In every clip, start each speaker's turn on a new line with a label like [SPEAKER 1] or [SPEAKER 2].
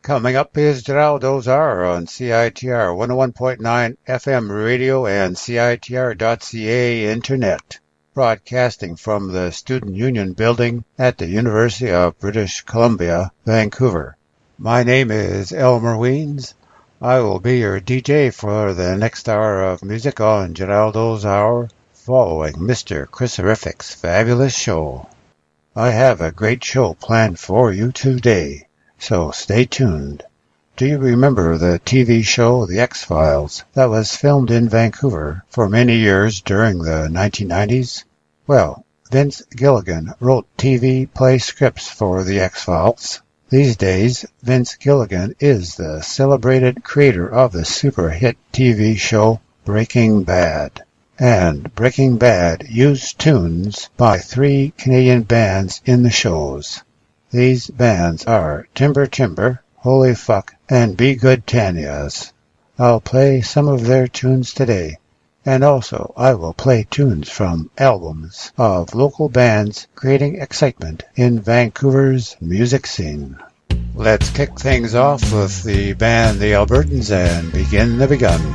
[SPEAKER 1] Coming up is Geraldo Zar on CITR 101.9 FM radio and CITR.ca internet, broadcasting from the Student Union building at the University of British Columbia, Vancouver. My name is Elmer Weens. I will be your DJ for the next hour of music on Geraldo's Hour, following Mr. Chrisorific's fabulous show. I have a great show planned for you today, so stay tuned. Do you remember the TV show The X-Files that was filmed in Vancouver for many years during the 1990s? Well, Vince Gilligan wrote TV play scripts for The X-Files. These days, Vince Gilligan is the celebrated creator of the super hit TV show Breaking Bad. And Breaking Bad used tunes by 3 Canadian bands in the shows. These bands are Timber Timber, Holy Fuck, and Be Good Tanyas. I'll play some of their tunes today, and also I will play tunes from albums of local bands creating excitement in Vancouver's music scene. Let's kick things off with the band The Albertans and Begin the Begun.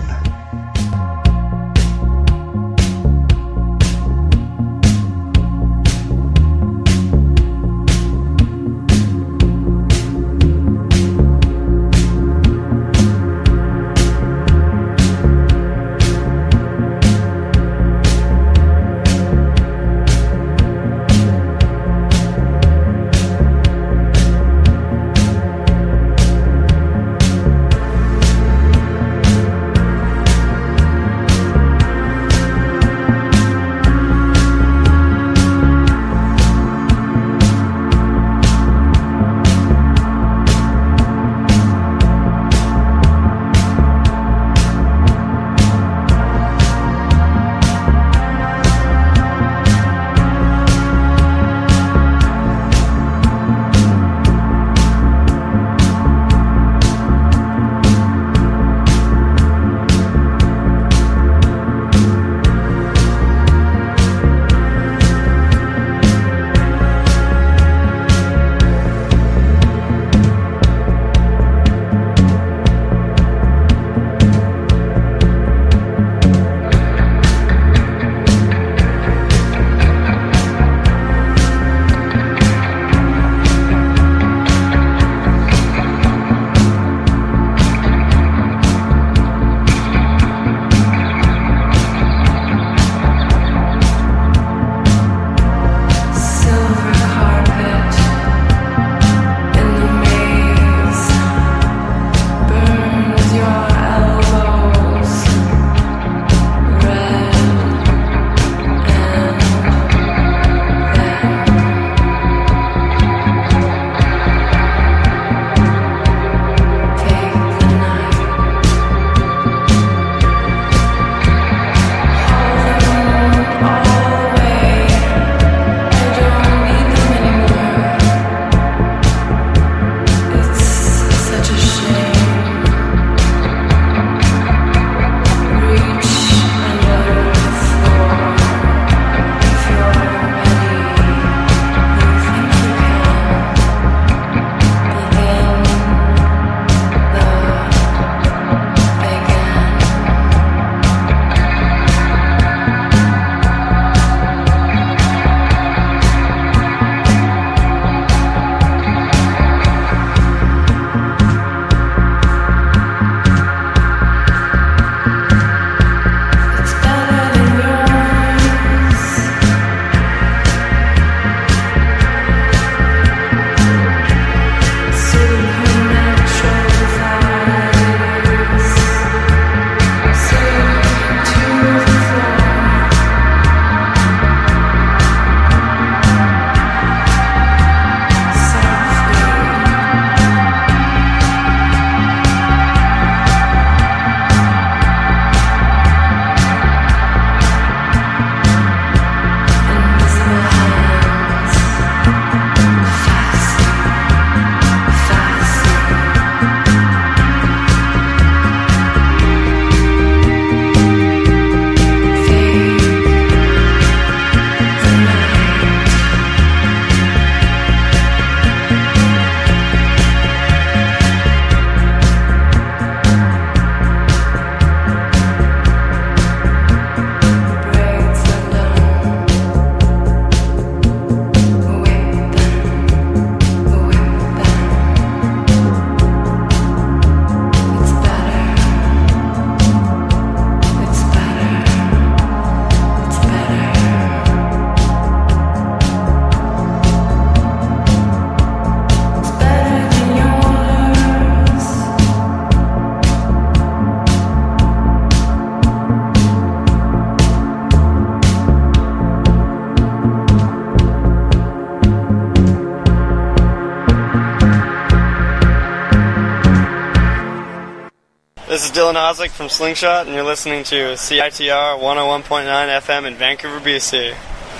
[SPEAKER 2] This is Dylan Oslick from Slingshot, and you're listening to CITR 101.9 FM in Vancouver, BC.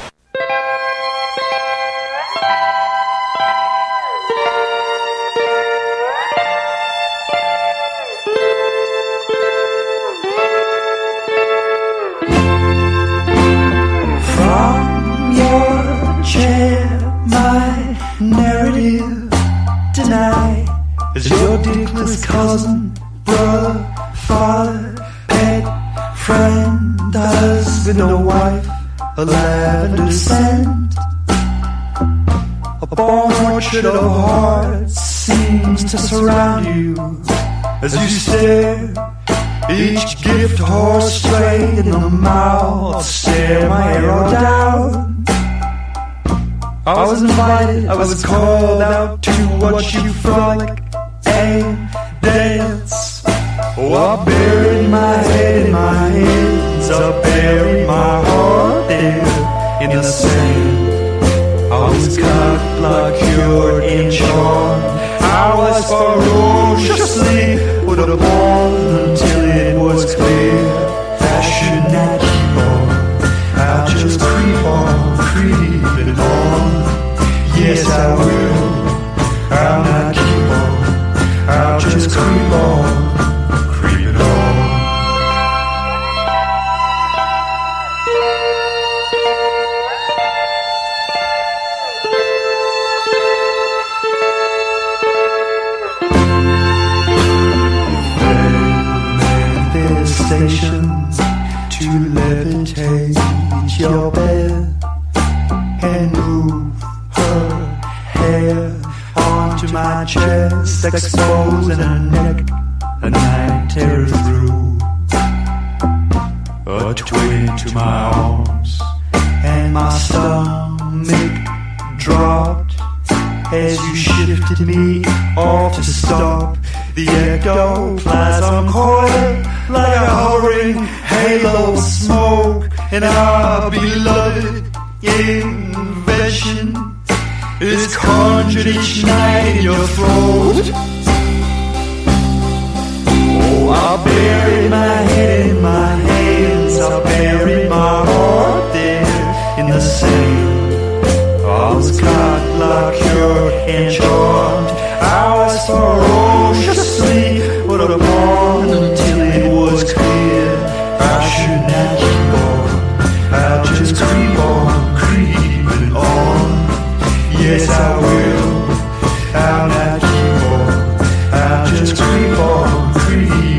[SPEAKER 3] From your chair, my narrative tonight is your dickless cousin, brother, father, pet, friend, husband or wife, a lavender scent. A born orchard of hearts seems to surround you as you stare. Each gift horse straight in the mouth, stare my arrow down. I was invited, I was called out to watch you frolic and dance. Oh, I buried my head in my hands, I buried my heart there in the sand. I was cut, blood cured and charmed. I was ferociously put upon until it was clear I should not keep on. I'll just creep on, creeping on. Yes, I will. I'll not keep on. I'll just creep on, creeping on. Stations to levitate your bed and move her hair onto my chest, exposing her neck, a night terror through. A twin to my arms, and my stomach dropped as you shifted me off to stop the ectoplasm coiled like a hovering halo of smoke, and our beloved invention is conjured each night in your throat. Oh, I buried my head in my hands, I buried my heart there in the sand. I was caught, locked, cured, and charmed. I was ferociously put upon until it was clear I should not keep on. I'll just creep on, creeping on. Yes, I will. I'll not keep on. I'll just creep on, creeping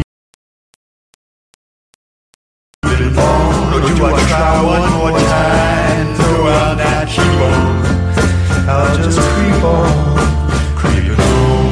[SPEAKER 3] on. Or do I try one more time? No, I'll not keep on. I'll just creep on, creeping on.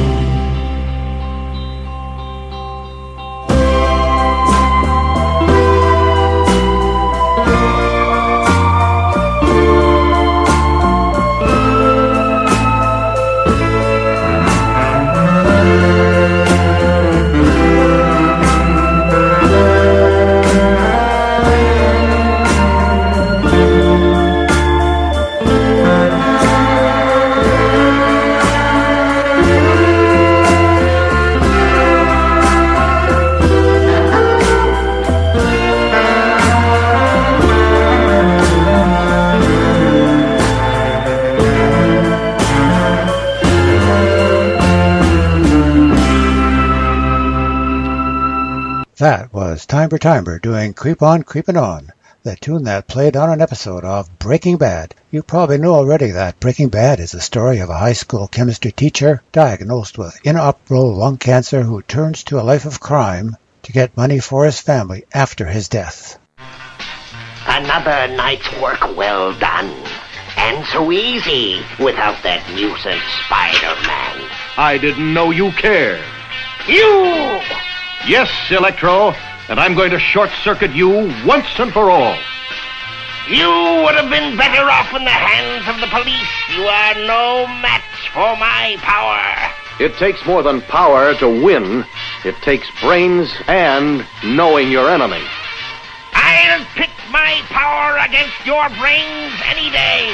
[SPEAKER 1] That was Timbre Timbre doing Creep On Creepin' On, the tune that played on an episode of Breaking Bad. You probably know already that Breaking Bad is the story of a high school chemistry teacher diagnosed with inoperable lung cancer who turns to a life of crime to get money for his family after his death.
[SPEAKER 4] Another night's work well done, and so easy without that nuisance Spider-Man.
[SPEAKER 5] I didn't know you cared.
[SPEAKER 4] You!
[SPEAKER 5] Yes, Electro, and I'm going to short-circuit you once and for all.
[SPEAKER 4] You would have been better off in the hands of the police. You are no match for my power.
[SPEAKER 5] It takes more than power to win. It takes brains and knowing your enemy.
[SPEAKER 4] I'll pit my power against your brains any day.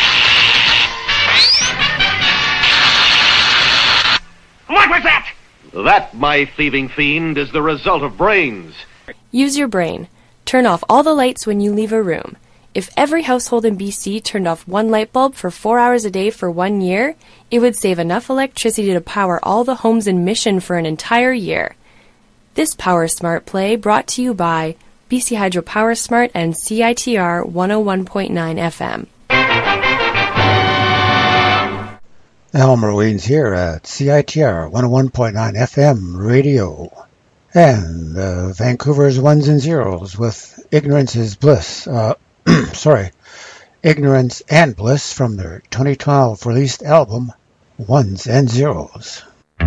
[SPEAKER 4] What was that?
[SPEAKER 5] That, my thieving fiend, is the result of brains.
[SPEAKER 6] Use your brain. Turn off all the lights when you leave a room. If every household in BC turned off one light bulb for 4 hours a day for 1 year, it would save enough electricity to power all the homes in Mission for an entire year. This Power Smart play brought to you by BC Hydro Power Smart and CITR 101.9 FM.
[SPEAKER 1] Elmer Weens here at CITR 101.9 FM radio. And Vancouver's Ones and Zeros with Ignorance is Bliss. Ignorance and Bliss from their 2012 released album, Ones and Zeros.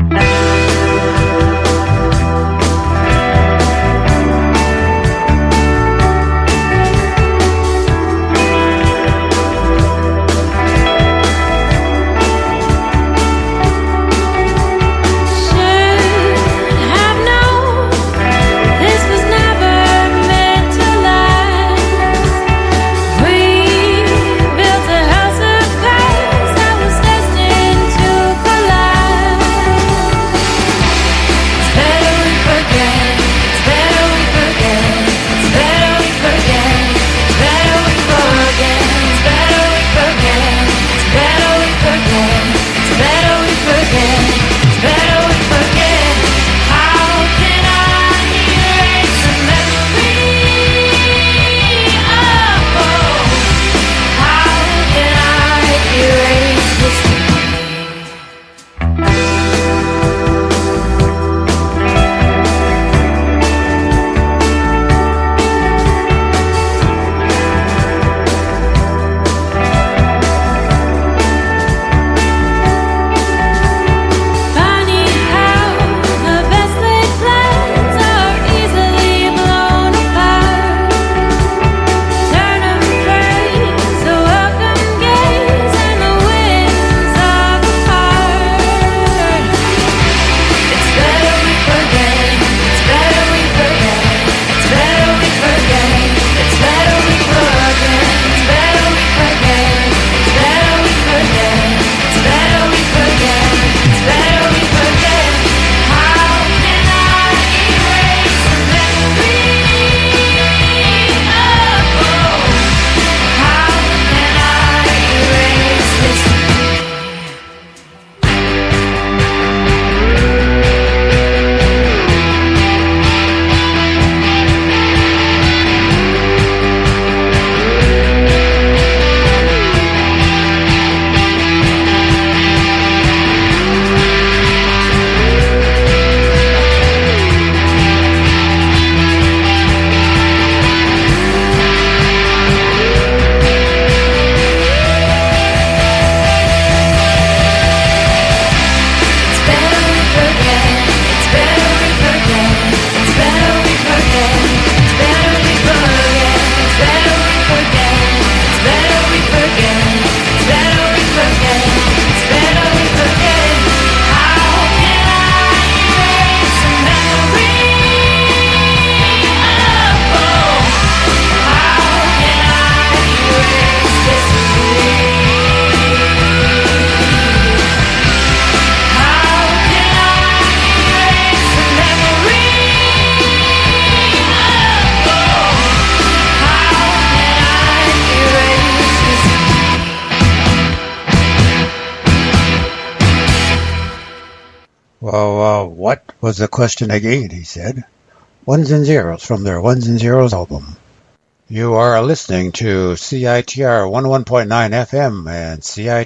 [SPEAKER 1] What was the question again, he said. Ones and Zeros from their Ones and Zeros album. You are listening to CITR 101.9 FM and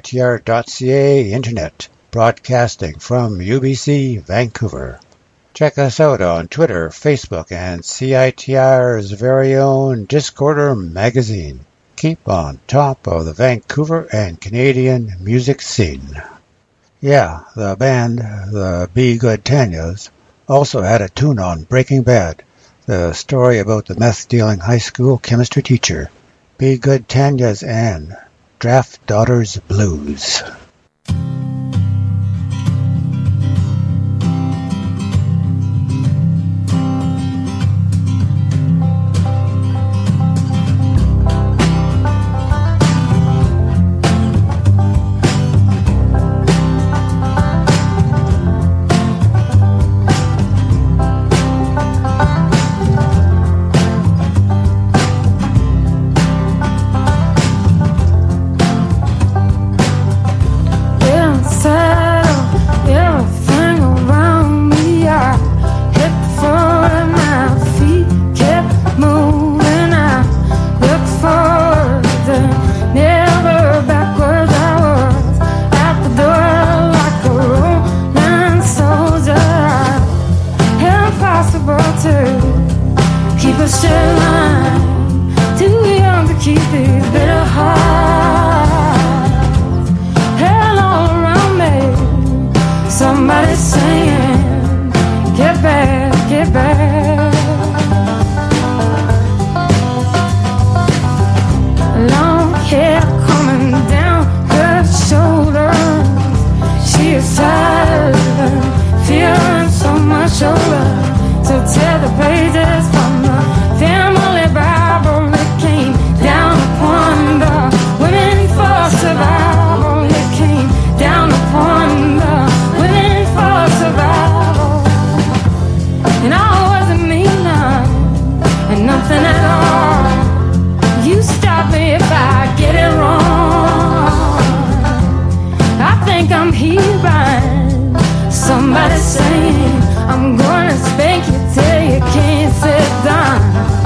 [SPEAKER 1] CITR.ca Internet, broadcasting from UBC, Vancouver. Check us out on Twitter, Facebook, and CITR's very own Discorder magazine. Keep on top of the Vancouver and Canadian music scene. Yeah, the band, the Be Good Tanyas, also had a tune on Breaking Bad, the story about the meth-dealing high school chemistry teacher. Be Good Tanyas and Draft Daughters Blues.
[SPEAKER 7] saying, I'm gonna spank you till you can't sit down.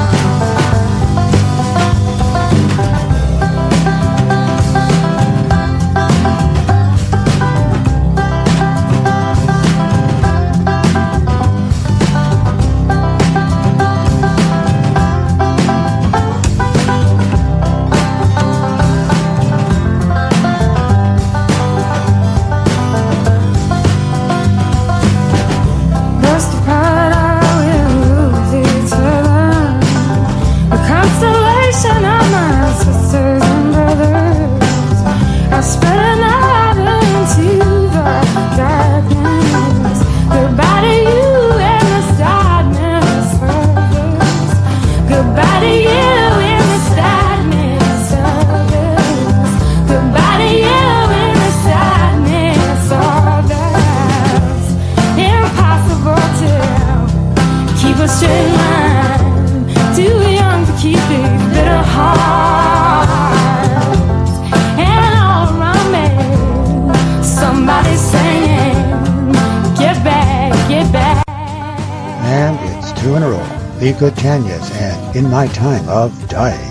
[SPEAKER 1] The Good Tanyas and In My Time of Dying.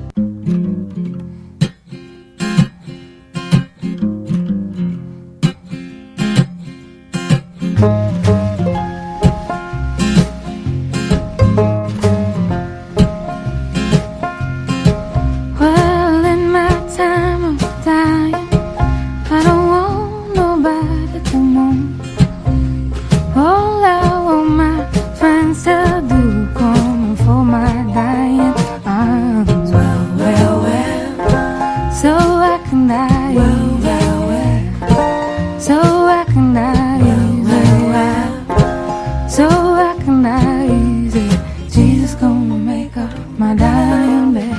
[SPEAKER 7] Well, in my time of dying, I don't want nobody to mourn. All I want my friends to do for my dying arms. Well, well, well, so I can die. Well, well, well, so I can die. Well, well, so I can die easy. Jesus gonna make up my dying bed.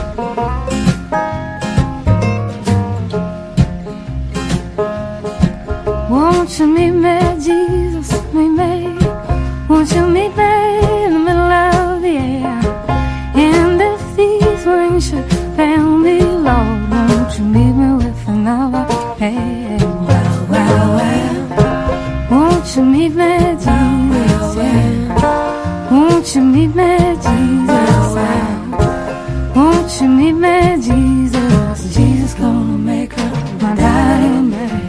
[SPEAKER 7] Won't you meet me, Jesus, meet me? Won't you meet me in the middle of the air? And if these rings should fail me, Lord, won't you meet me with another pair? Well, well, well, won't you meet me, Jesus? Yeah. Won't you meet me, Jesus? Yeah. Won't you meet me, Jesus? Jesus gonna make up my dying bed.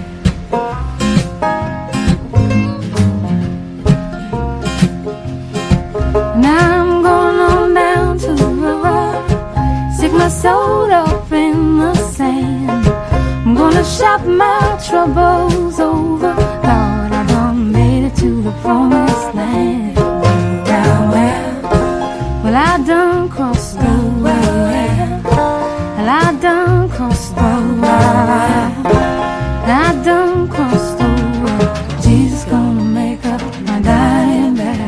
[SPEAKER 7] Sold up in the sand. I'm gonna shop my troubles over. Lord, I done made it to the promised land. Well, well, I done crossed over. Well, I done crossed over. I done crossed over. Jesus gonna make up my dying bed.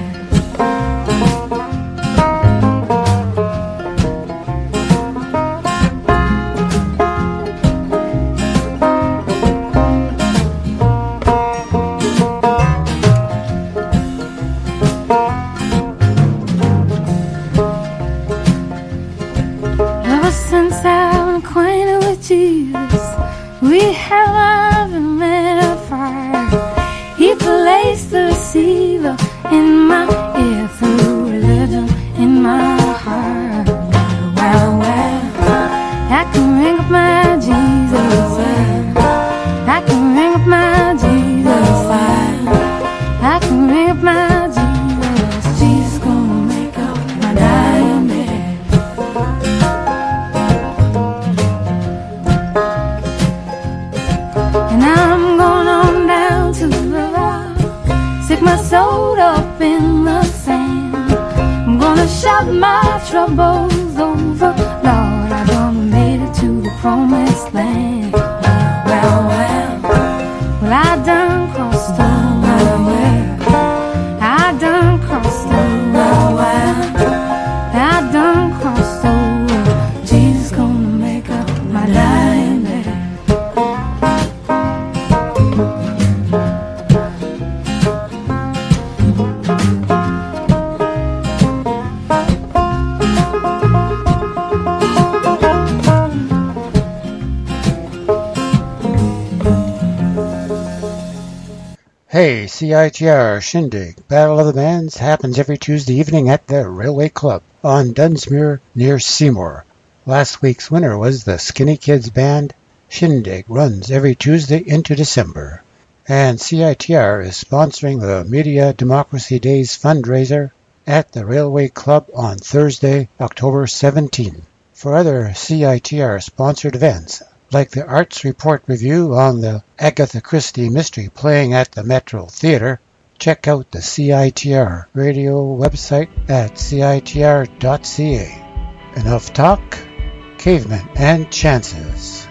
[SPEAKER 1] Hey, CITR Shindig, Battle of the Bands happens every Tuesday evening at the Railway Club on Dunsmuir near Seymour. Last week's winner was the Skinny Kids Band. Shindig runs every Tuesday into December. And CITR is sponsoring the Media Democracy Days fundraiser at the Railway Club on Thursday, October 17. For other CITR-sponsored events, like the Arts Report review on the Agatha Christie mystery playing at the Metro Theatre, check out the CITR radio website at citr.ca. Enough talk, cavemen and chances.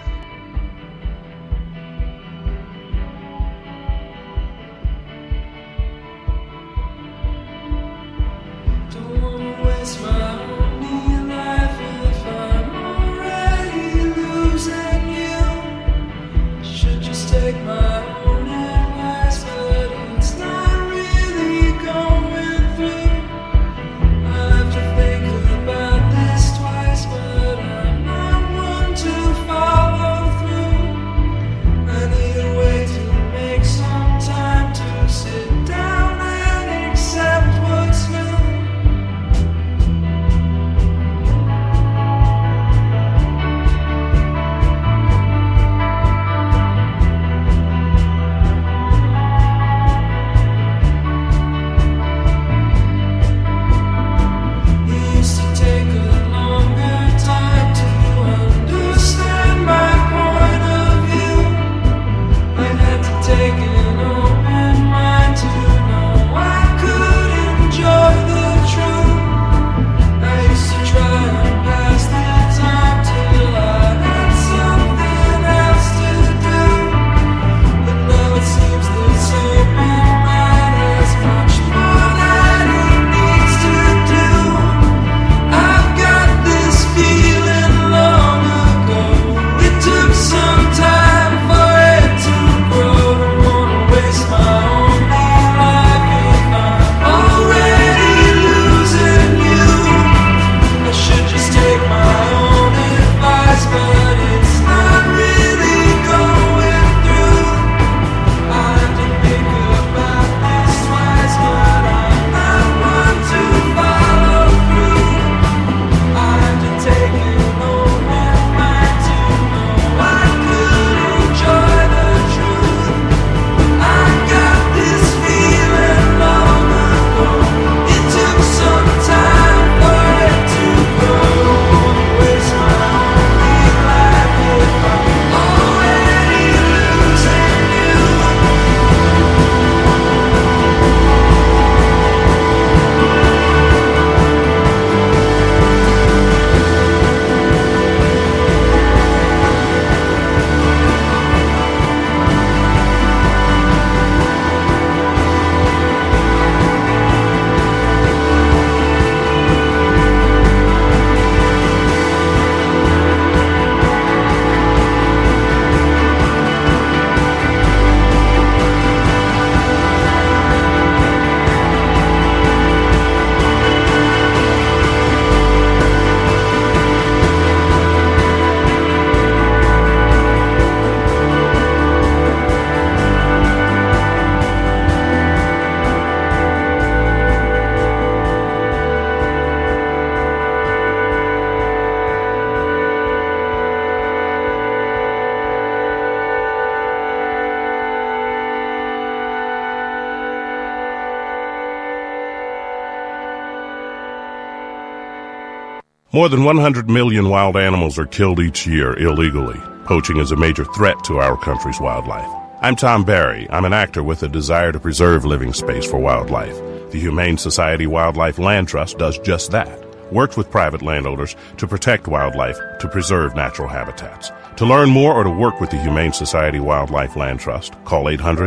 [SPEAKER 8] More than 100 million wild animals are killed each year illegally. Poaching is a major threat to our country's wildlife. I'm Tom Barry. I'm an actor with a desire to preserve living space for wildlife. The Humane Society Wildlife Land Trust does just that. Works with private landowners to protect wildlife, to preserve natural habitats. To learn more or to work with the Humane Society Wildlife Land Trust, call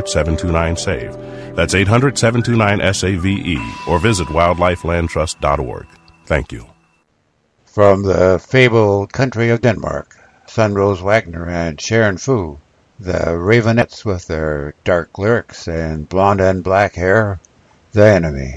[SPEAKER 8] 800-729-SAVE. That's 800-729-SAVE or visit wildlifelandtrust.org. Thank you.
[SPEAKER 1] From the fabled country of Denmark, Sunrose Wagner and Sharon Fu, the Ravenettes with their dark lyrics and blonde and black hair, The Enemy.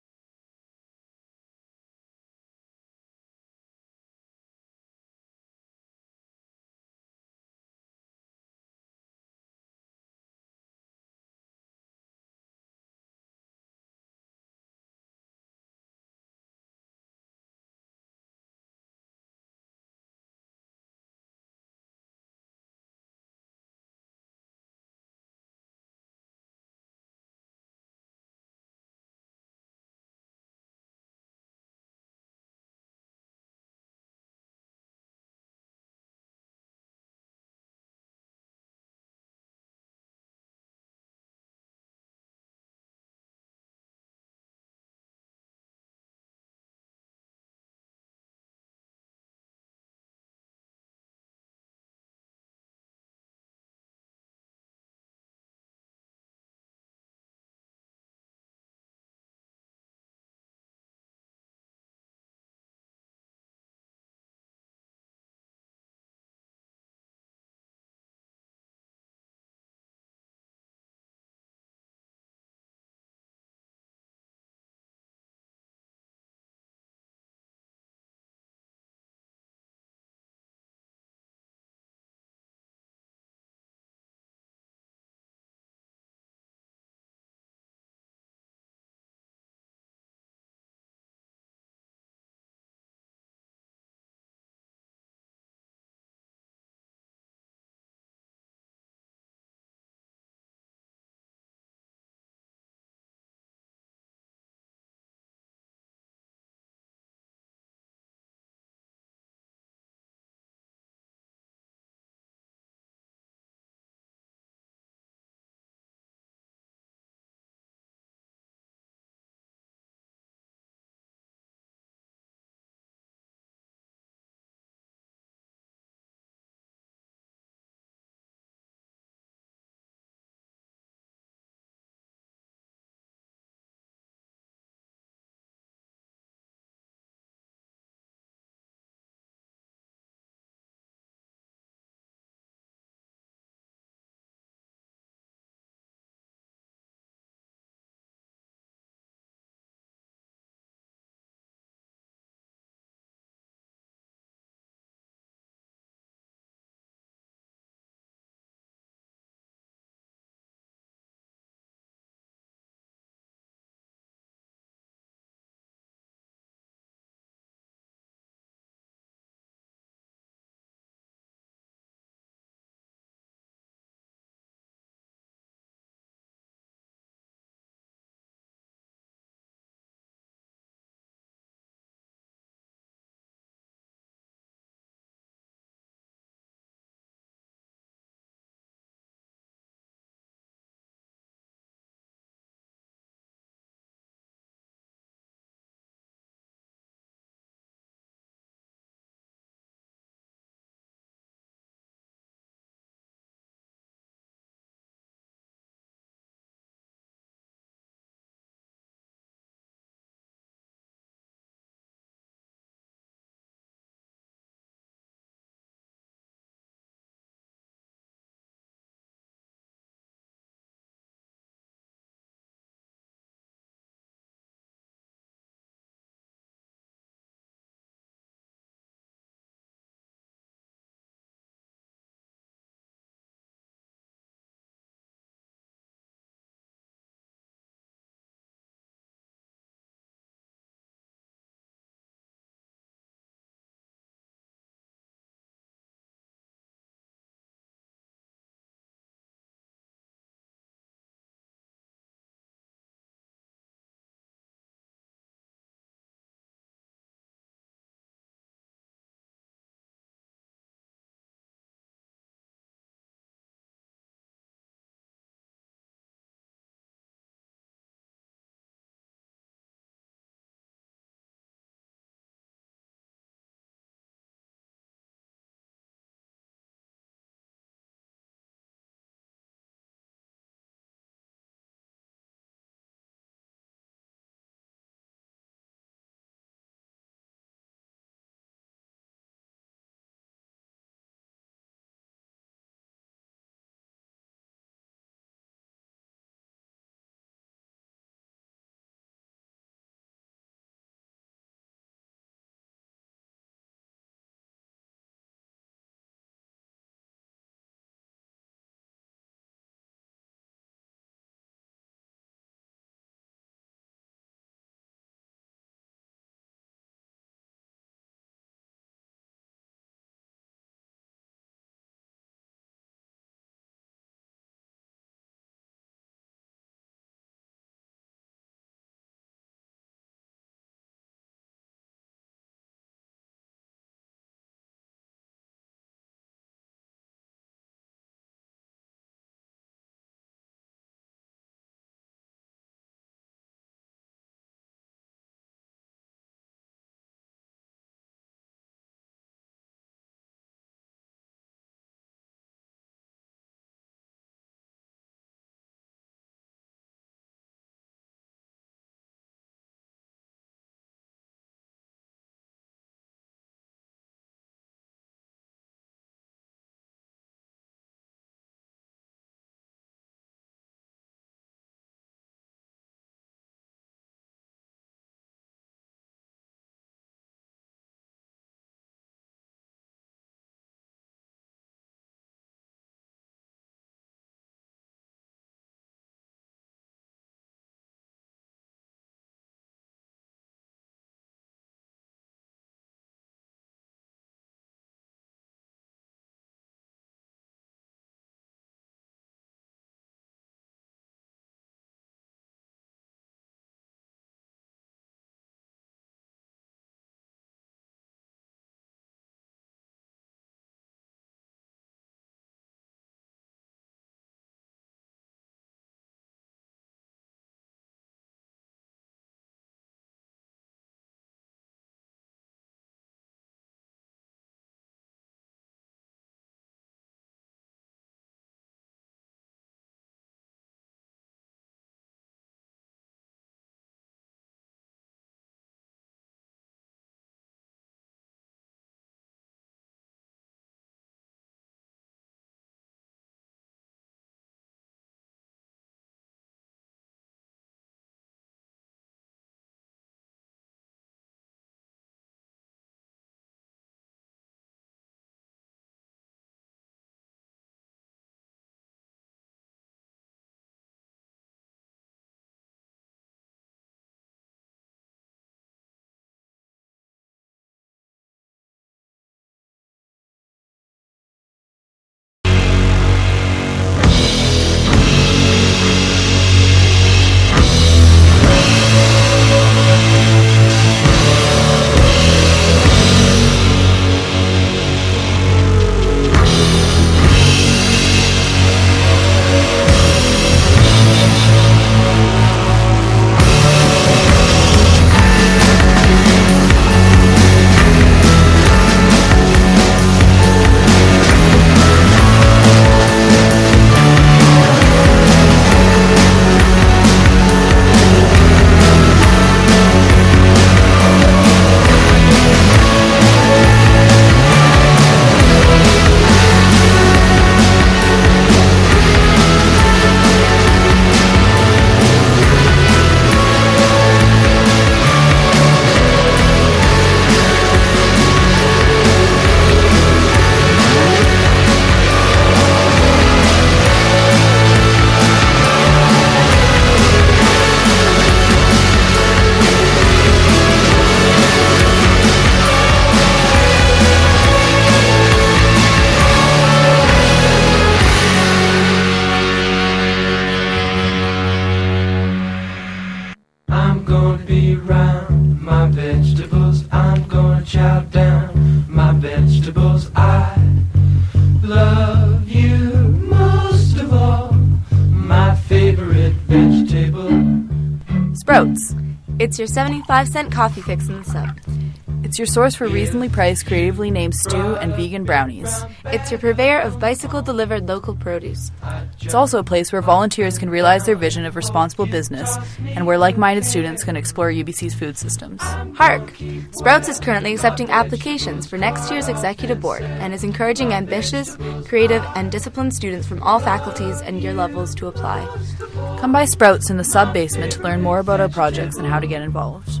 [SPEAKER 9] Sprouts. It's your 75-cent coffee fix in the sub.
[SPEAKER 10] It's your source for reasonably priced, creatively named stew and vegan brownies.
[SPEAKER 9] It's your purveyor of bicycle-delivered local produce.
[SPEAKER 10] It's also a place where volunteers can realize their vision of responsible business and where like-minded students can explore UBC's food systems.
[SPEAKER 9] Hark! Sprouts is currently accepting applications for next year's executive board and is encouraging ambitious, creative, and disciplined students from all faculties and year levels to apply.
[SPEAKER 10] Come by Sprouts in the sub-basement to learn more about our projects and how to get involved.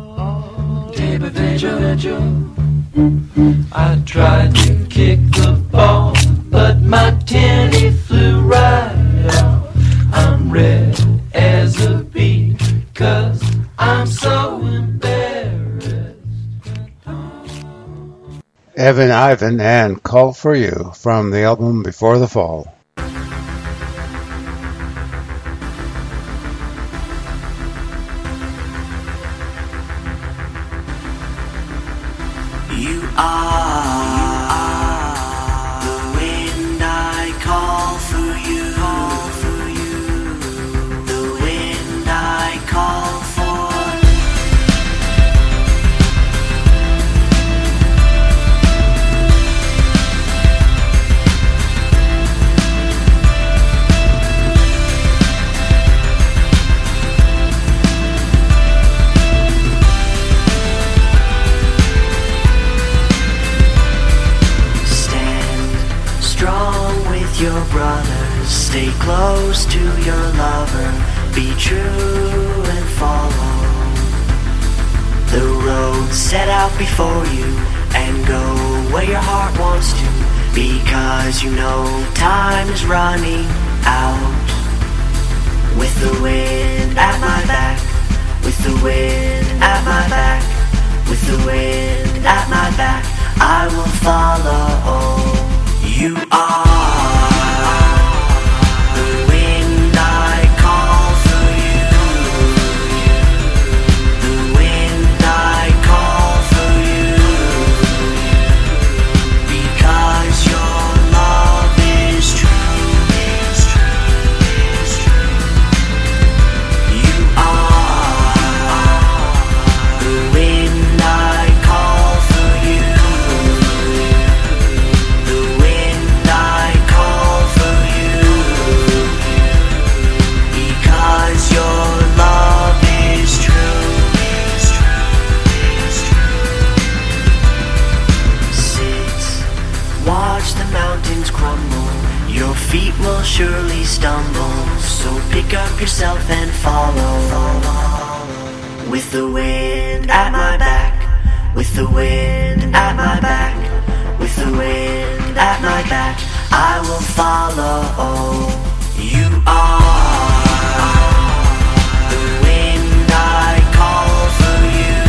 [SPEAKER 3] I tried to kick the ball, but my tenny flew right off. I'm red as a beet, 'cause I'm so embarrassed.
[SPEAKER 1] Evan Ivan and Call For You from the album Before the Fall.
[SPEAKER 11] You are the wind I call for you. The wind I call for. Your brothers, stay close to your lover, be true and follow the road set out before you, and go where your heart wants to, because you know time is running out. With the wind at my back, with the wind at my back, with the wind at my back, I will follow. You are the wind I call for you. The wind I call for you. Because your love is true, is true, is true. You are the wind I call for you. Your feet will surely stumble, so pick up yourself and follow. With the wind at my back, with the wind at my back, with the wind at my back, I will follow. You are the wind I call for you.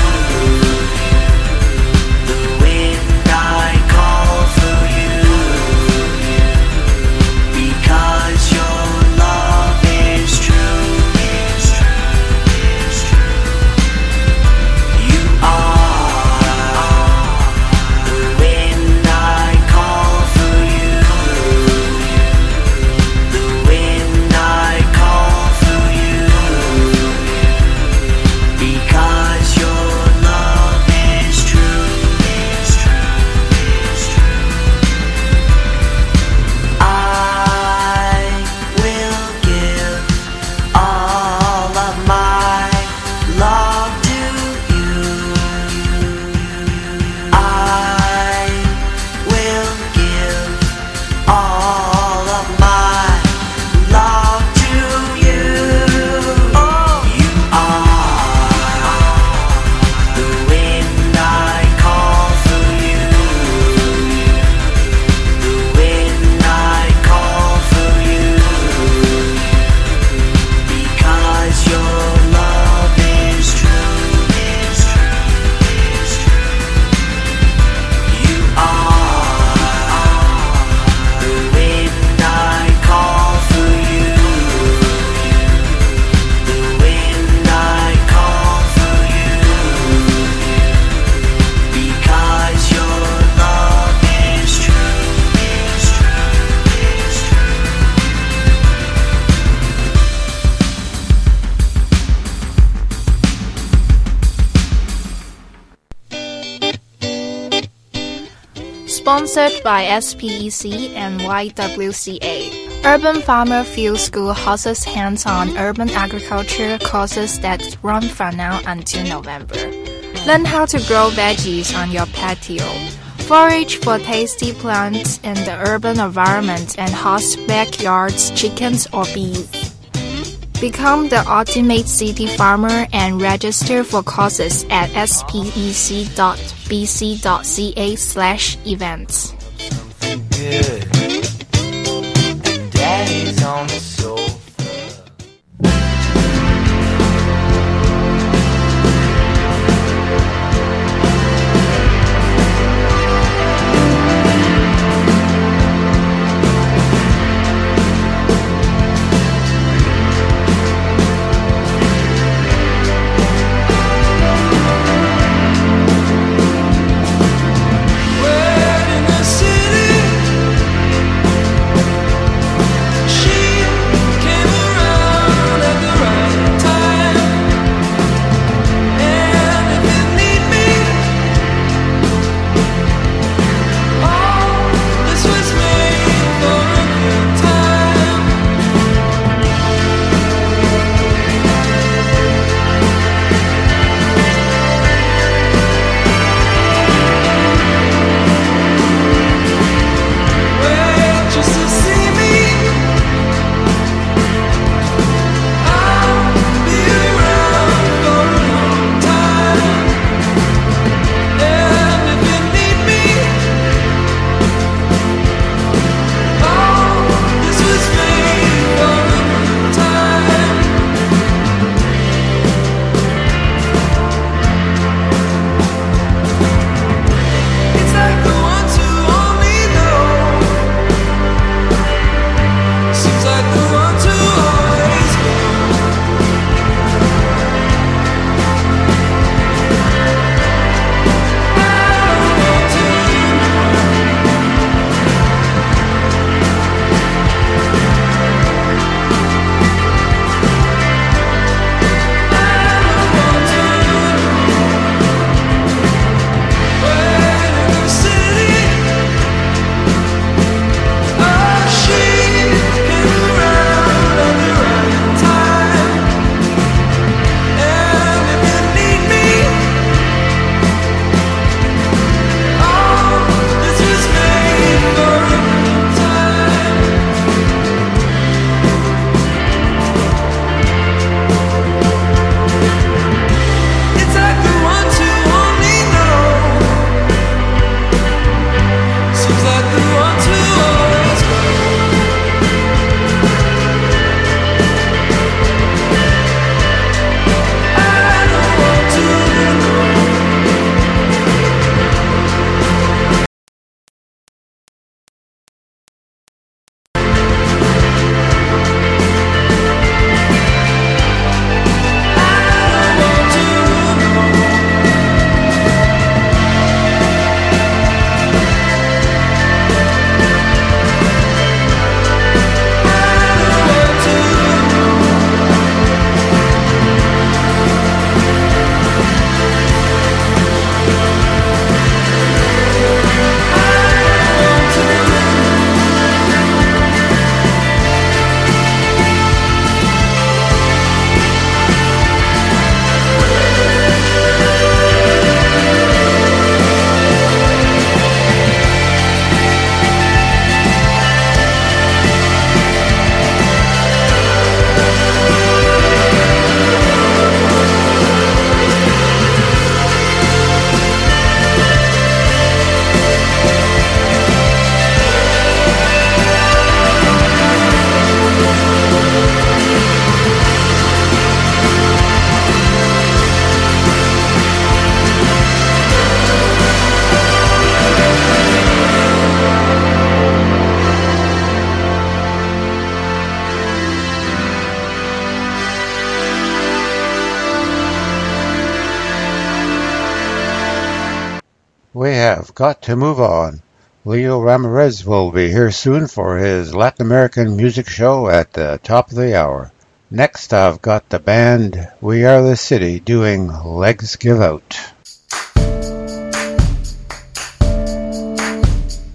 [SPEAKER 11] The wind I call for you. Because your love is true, is true, is true. You are the wind I call for you.
[SPEAKER 12] Sponsored by SPEC and YWCA. Urban Farmer Field School hosts hands-on urban agriculture courses that run from now until November. Learn how to grow veggies on your patio. Forage for tasty plants in the urban environment and host backyards, chickens or bees. Become the ultimate city farmer and register for courses at spec.bc.ca/events.
[SPEAKER 3] Good. And Daddy's on the sofa.
[SPEAKER 1] We have got to move on. Leo Ramirez will be here soon for his Latin American music show at the top of the hour. Next, I've got the band We Are the City doing Legs Give Out.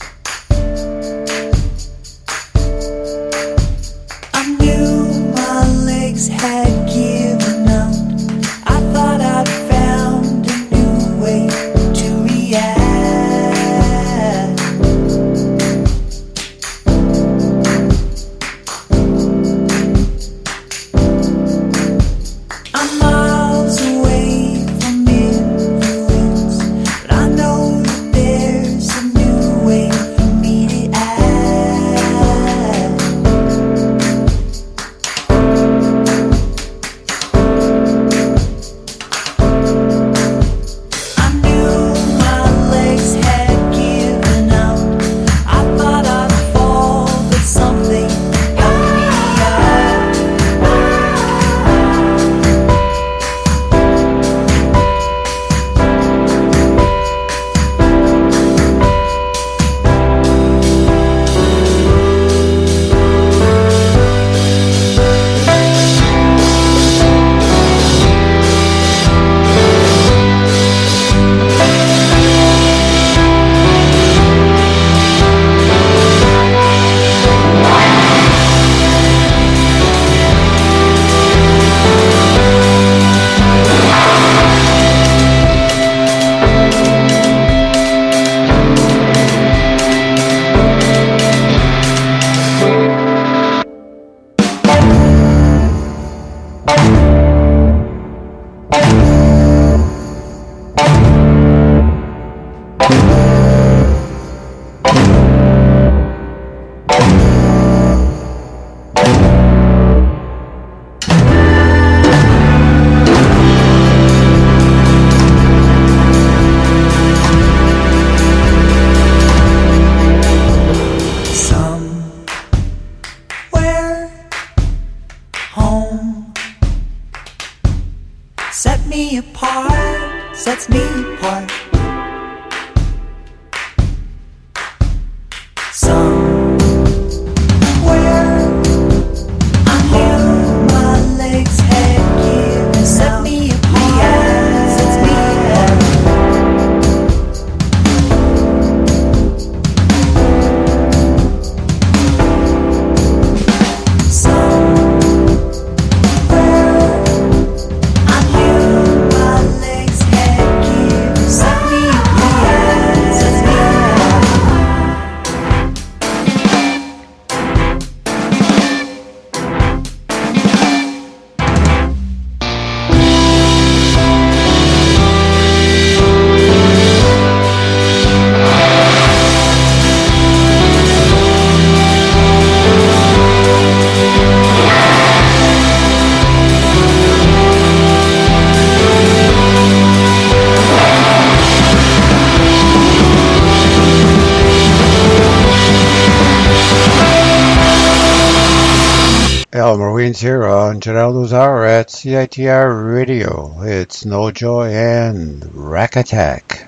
[SPEAKER 3] Set me apart, sets me apart. Somewhere I hear my legs head giving. Set me apart, sets me apart.
[SPEAKER 1] Elmer Weens here on Geraldo's Hour at CITR Radio. It's No Joy and Rack Attack.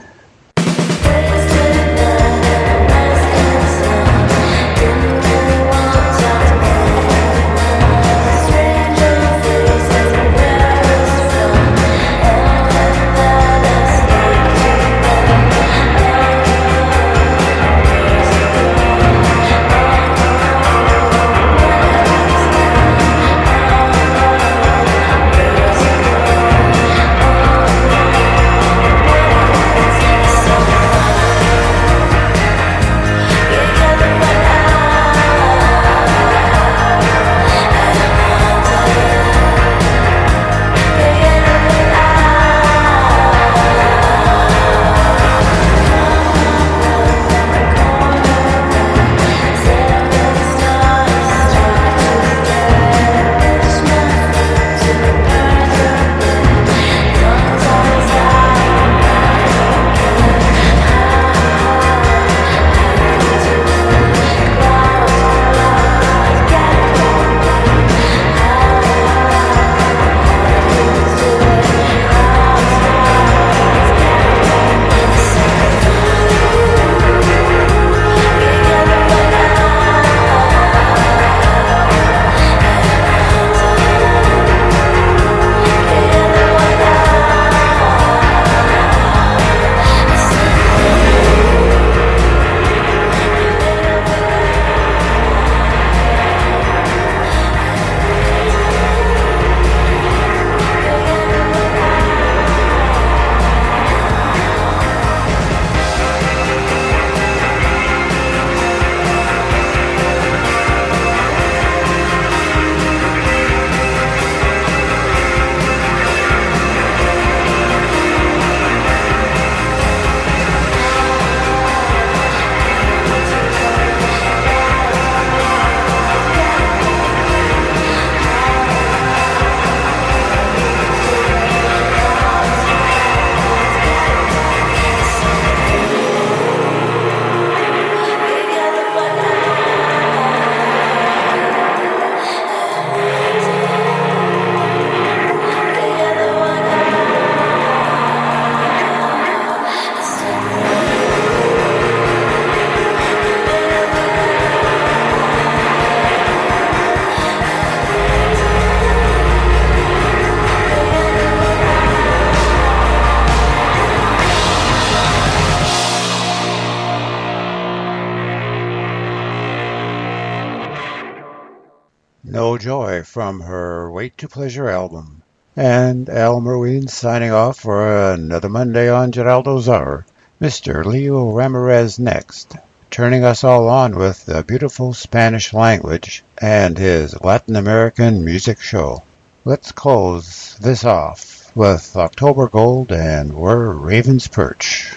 [SPEAKER 1] No Joy from her Wait to Pleasure album. And Elmer Weens signing off for another Monday on Geraldo's Hour. Mr. Leo Ramirez next, turning us all on with the beautiful Spanish language and his Latin American music show. Let's close this off with October Gold and Where Ravens Perch.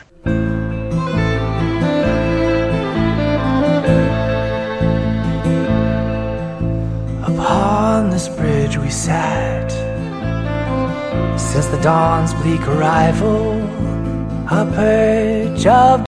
[SPEAKER 3] Upon this bridge we sat since the dawn's bleak arrival, a perch of